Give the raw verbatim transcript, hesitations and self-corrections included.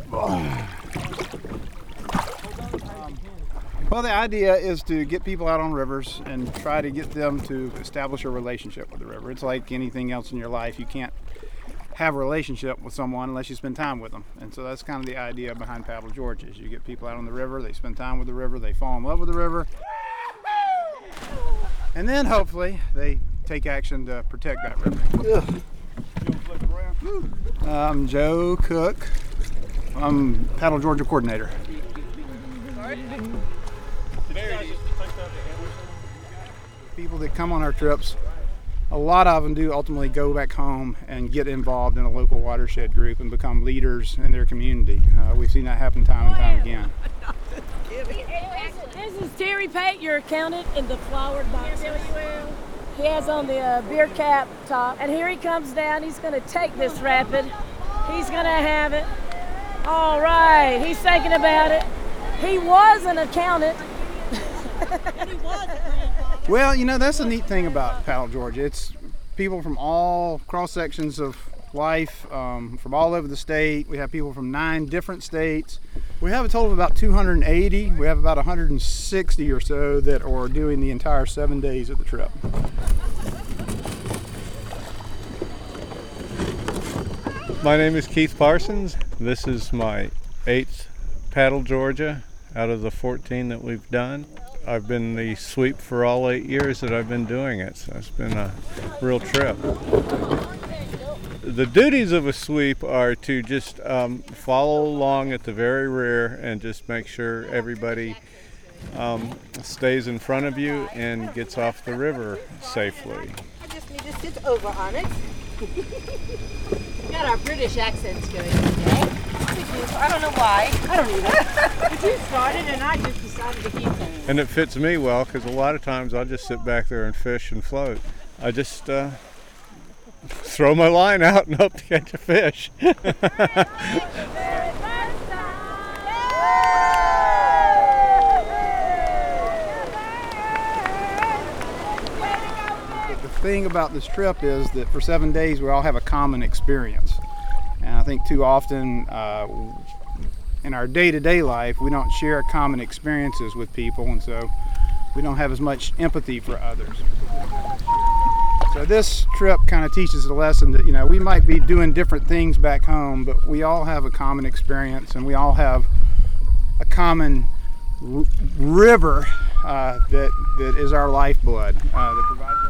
Well, the idea is to get people out on rivers and try to get them to establish a relationship with the river. It's like anything else in your life. You can't have a relationship with someone unless you spend time with them. And so that's kind of the idea behind Paddle Georgia, is you get people out on the river, they spend time with the river, they fall in love with the river, and then hopefully they take action to protect that river. I'm Joe Cook. I'm Paddle Georgia coordinator. People that come on our trips, a lot of them do ultimately go back home and get involved in a local watershed group and become leaders in their community. Uh, we've seen that happen time and time again. This is Terry Pate, your accountant in the flowered box. He has on the uh, beer cap top, and here he comes down. He's going to take this rapid. He's going to have it. All right, he's thinking about it. He was an accountant. And he was a Well, you know, that's the neat thing about Paddle Georgia. It's people from all cross sections of life, um, from all over the state. We have people from nine different states. We have a total of about two hundred eighty. We have about one hundred sixty or so that are doing the entire seven days of the trip. My name is Keith Parsons. This is my eighth Paddle Georgia out of the fourteen that we've done. I've been the sweep for all eight years that I've been doing it, so it's been a real trip. The duties of a sweep are to just um, follow along at the very rear and just make sure everybody um, stays in front of you and gets off the river safely. I just need to sit over on it. We got our British accents going today. I don't know why. I don't either. You started and I just decided to keep going. And it fits me well because a lot of times I'll just sit back there and fish and float. I just uh, throw my line out and hope to catch a fish. The thing about this trip is that for seven days we all have a common experience. And I think too often uh, in our day-to-day life we don't share common experiences with people, and so we don't have as much empathy for others. So this trip kind of teaches a lesson that, you know, we might be doing different things back home, but we all have a common experience and we all have a common r- river uh, that, that is our lifeblood, uh, that provides